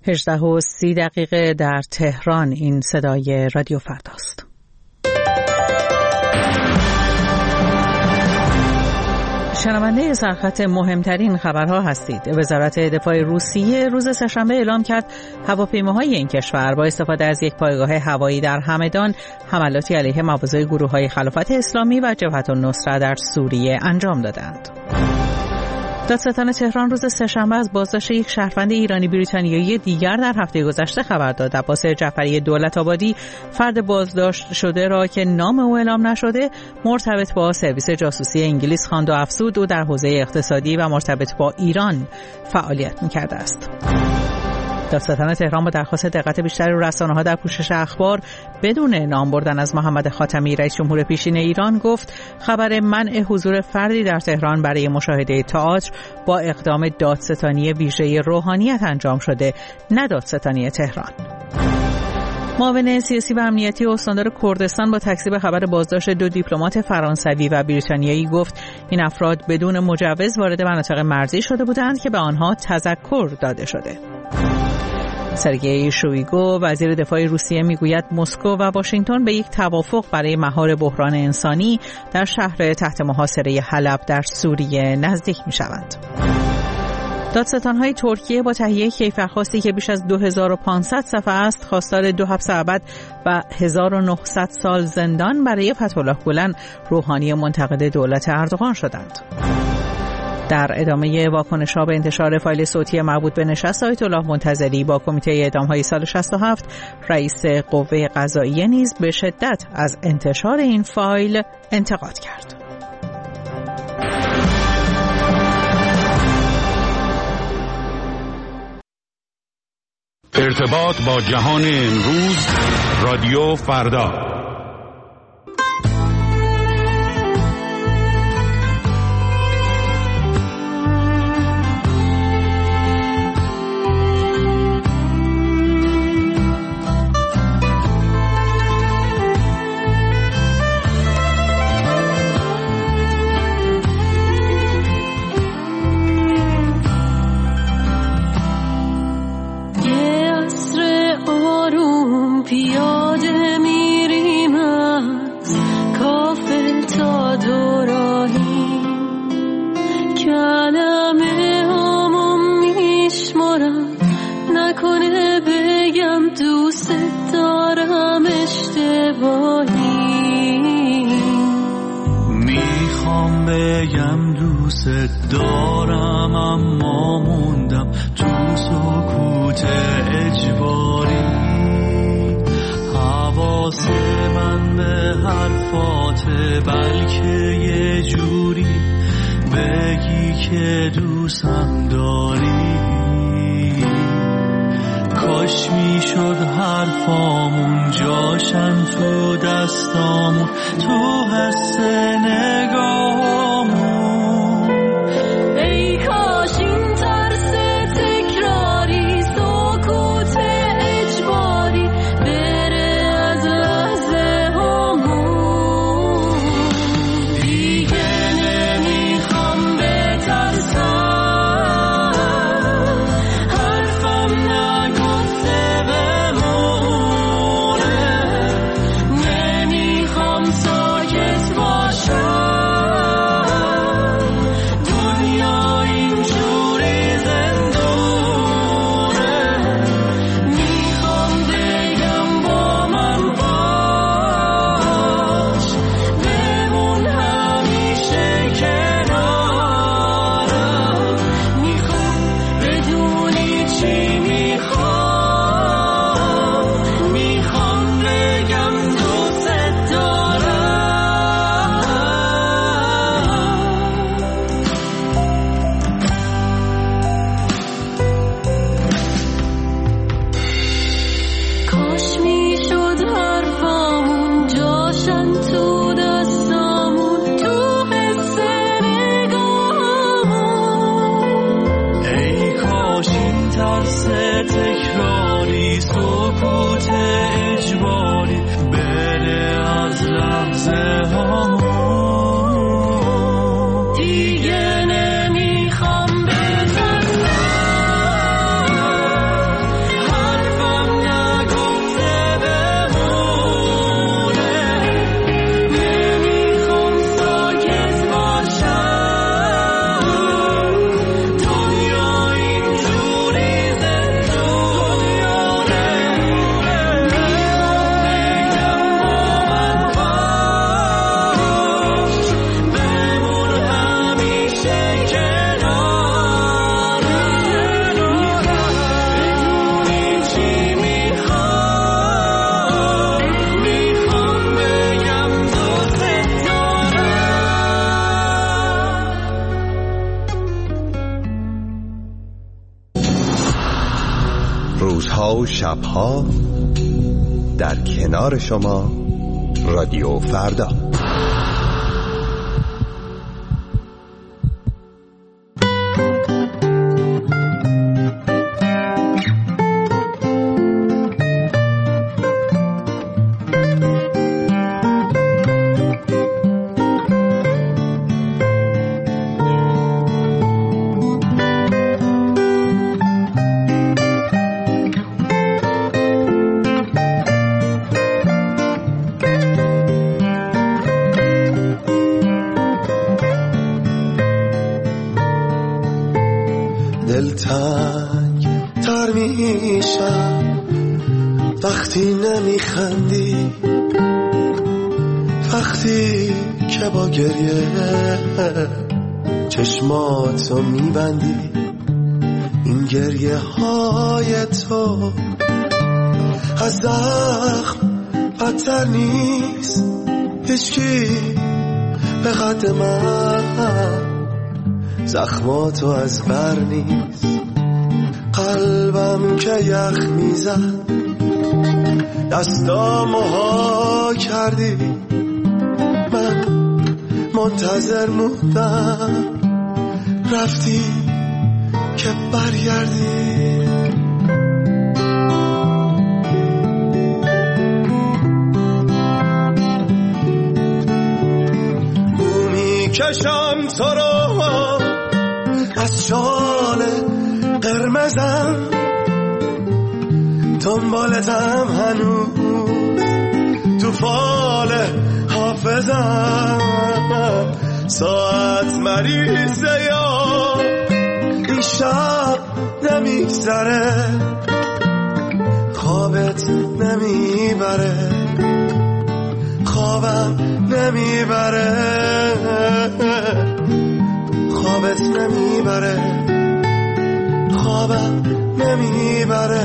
18:30 در تهران. این صدای رادیو فرداست. شنونده سرخط مهمترین خبرها هستید. وزارت دفاع روسیه روز سه‌شنبه اعلام کرد هواپیماهای این کشور با استفاده از یک پایگاه هوایی در همدان حملاتی علیه مواضع گروه‌های خلافت اسلامی و جبهة النصره در سوریه انجام دادند. دادستان تهران روز سه‌شنبه از بازداشت یک شهروند ایرانی بریتانیایی دیگر در هفته گذشته خبر داد. عباس جعفری دولت‌آبادی فرد بازداشت شده را که نام او اعلام نشده مرتبط با سرویس جاسوسی انگلیس خواند و افزود او در حوزه اقتصادی و مرتبط با ایران فعالیت می‌کرده است. دادستان تهران با درخواست دقت بیشتر رسانه‌ها در پوشش اخبار بدون نام بردن از محمد خاتمی رئیس جمهور پیشین ایران گفت خبر منع حضور فردی در تهران برای مشاهده تئاتر با اقدام دادستانی ویژه روحانیت انجام شده، نه دادستانی تهران. معاون سیاسی و امنیتی استاندار کردستان با تکذیب خبر بازداشت 2 دیپلمات فرانسوی و بریتانیایی گفت این افراد بدون مجوز وارد مناطق مرزی شده بودند که به آنها تذکر داده شده. سرگئی شویگو وزیر دفاع روسیه میگوید مسکو و واشنگتن به یک توافق برای مهار بحران انسانی در شهر تحت محاصره حلب در سوریه نزدیک میشوند. دادستان‌های ترکیه با تهیه کیفرخواستی که بیش از 2500 صفحه است خواستار 2 حبس ابد و 1900 سال زندان برای فتح‌الله گولن روحانی منتقد دولت اردوغان شدند. در ادامه واکنش‌ها به انتشار فایل صوتی مربوط به نشست آیت الله منتظری با کمیته اعدام‌های سال 67 رئیس قوه قضاییه نیز به شدت از انتشار این فایل انتقاد کرد. ارتباط با جهان امروز، رادیو فردا. پیاده میریم از کافه تا دوراهی، کلمه هامون میشمارم نکنه بگم دوست دارم اشتباهی، میخوام بگم دوست دارم اما موندم تو سکوت اجباری، حواس من به حرفاته بلکه یه جوری بگی که دوستم داری، کاش میشد حرفامون جاشن تو دستامون تو حس نگاهامون، ای کاش این ترس تکراری سکوت اجباری بره از لحظه هامون، دیگه نمیخوام بترسم حرفم نگفته بمونه، نمیخوام ساکت باشم دنیا اینجوری زندونه، میخوام بگم با من باش بمون همیشه کنارم، میخوام بدونی چی میخوام، میخوام بگم دوست دارم. کاش میشد حرفامون جاشن تو دستامون تو حس نگاهامون، ای کاش این ترس تکراری سکوت اجباری بره از لحظه هامون، دیگه نمیخوام بترسم روزها و شبها در کنار شما رادیو فردا. دلتنگ تر میشم وقتی نمیخندی، وقتی که با گریه چشماتو میبندی. این گریه های تو از زخم بدتر نیست، هیچکی به قد من زخماتو از بر نیست. قلبم که یخ میزد دستامو ها کردی، من منتظر موندم رفتی که برگردی. بو میکشم تو رو از شال قرمزم، دنبالتم هنوز تو فال حافظم. ساعت مریضه یا این شب نمیگذره، خوابت نمیبره، خوابم نمیبره، خوابت نمیبره، خوابم نمیبره.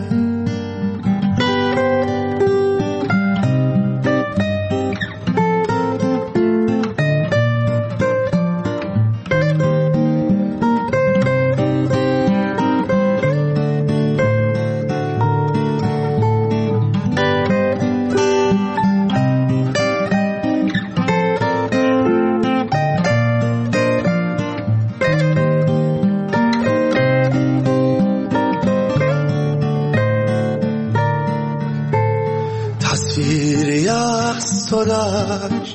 تصویری از تو داشت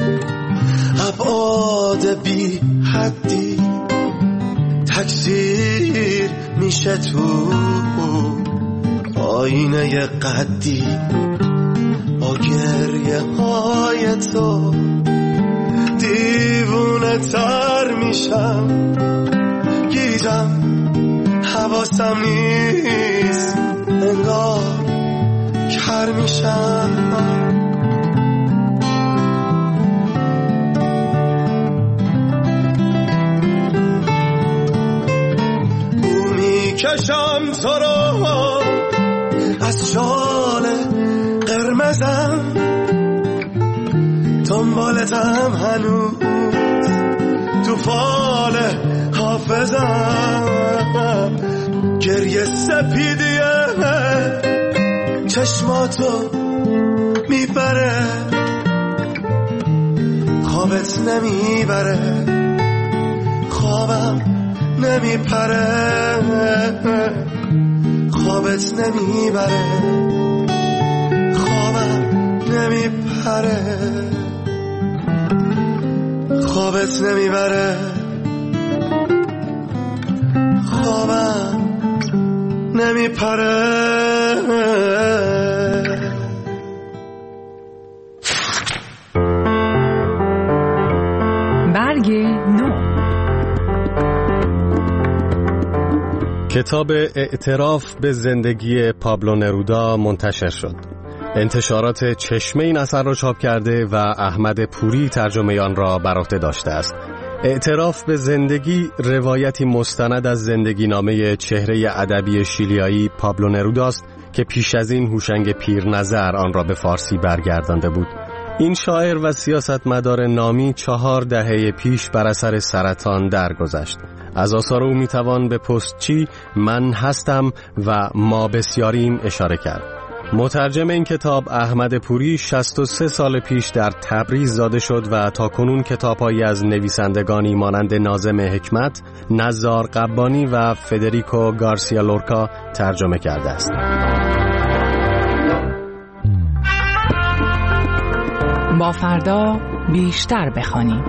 ابعاد بی حدی، تکثیر میشه تو آینه قدی. با گریه های تو دیوونه تر میشم، گیجم حواسم نیست، انگار کر میشم. بو میکشم تو رو از شال قرمزم، دنبالتم هنوز تو فال حافظم. گریه سپیدیه چشماتو میبره، خوابت نمیبره، خوابم نمیپره، خوابت نمیبره، خوابم نمیپره، خوابت نمیبره، خوابم نمیپره. برگ نو. کتاب اعتراف به زندگی پابلو نرودا منتشر شد. انتشارات چشمه این اثر را چاپ کرده و احمد پوری ترجمه آن را بر عهده داشته است. اعتراف به زندگی روایتی مستند از زندگی نامه چهره ادبی شیلیایی پابلو نروداست که پیش از این هوشنگ پیرنظر آن را به فارسی برگردانده بود. این شاعر و سیاستمدار نامی 4 دهه پیش بر اثر سرطان درگذشت. از آثار او میتوان به پستچی، من هستم و ما بسیاریم اشاره کرد. مترجم این کتاب احمد پوری 63 سال پیش در تبریز زاده شد و تاکنون کتاب‌هایی از نویسندگانی مانند ناظم حکمت، نزار قبانی و فدریکو گارسیا لورکا ترجمه کرده است. با فردا بیشتر بخوانیم.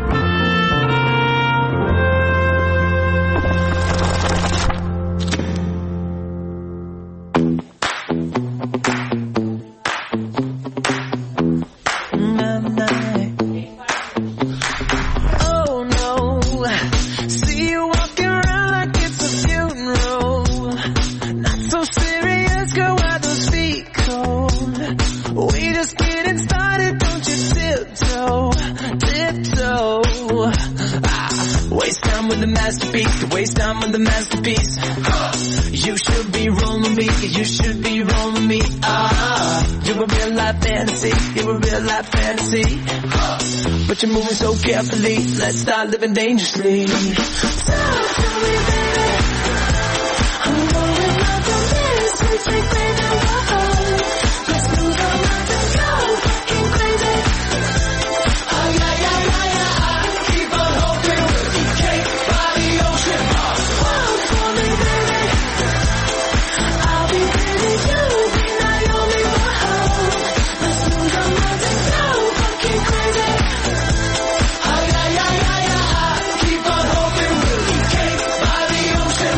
Waste time with the masterpiece. You should be rolling me. You should be rolling me. You're a real life fantasy. You're a real life fantasy. But you're moving so carefully. Let's start living dangerously. Talk to me, baby. I'm rolling up on this. Let's take baby, whoa. Let's move on up and go. Fucking crazy. Oh yeah, yeah, yeah, yeah. Keep on hoping we'll be cake by the ocean. Walk for me, baby. I'll be baby, you be Naomi, whoa. Let's move on up and go. Fucking crazy. Oh yeah, yeah, yeah, yeah. Keep on hoping we'll be cake by the ocean.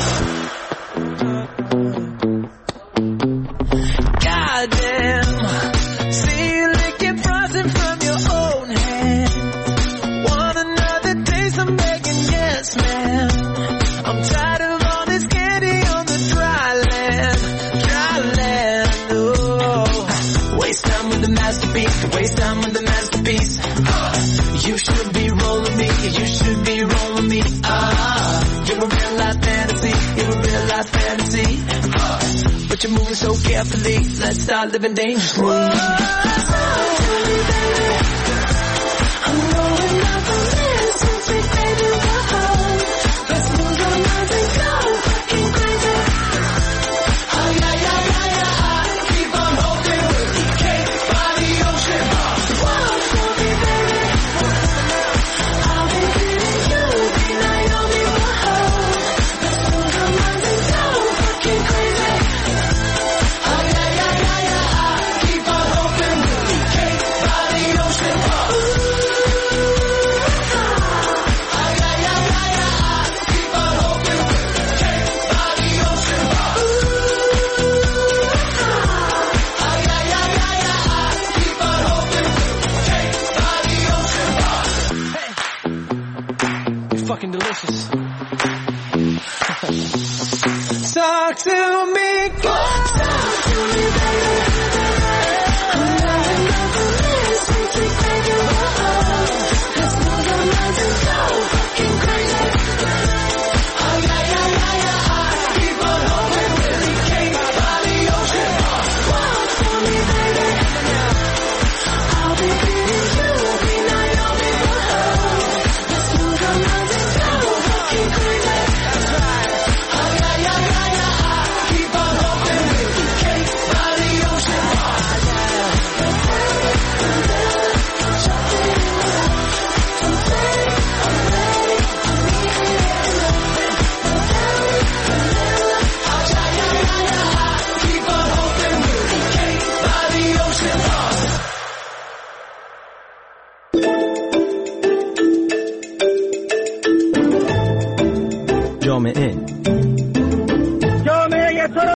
Goddamn. See you licking frosting from your own hand. Want another taste? I'm begging, yes, man. I'm tired of all this candy on the dry land. Dry land, oh. Waste time with the masterpiece. Waste time with the masterpiece. You should be rolling me. You should be rolling me. You're a real life fantasy. You're a real life fantasy. But you're moving so carefully. Let's start living dangerously. Talk to me, baby. I'm rolling up on this. Let's take baby, whoa. Let's move on up and go. Fucking crazy. Oh yeah, yeah, yeah, yeah. Keep on hoping we'll be cake by the ocean. Walk for me, baby. I'll be baby, you be Naomi, whoa. Let's move on up and go. Fucking crazy. Oh yeah, yeah, yeah, yeah. Keep on hoping we'll be cake by the ocean. Oh yeah, yeah, yeah, yeah. Keep on hoping we'll be cake by the ocean. Oh yeah, yeah, yeah, yeah. Keep on hoping we'll be cake by the ocean. Hey, you're fucking delicious. Talk to me, talk to me.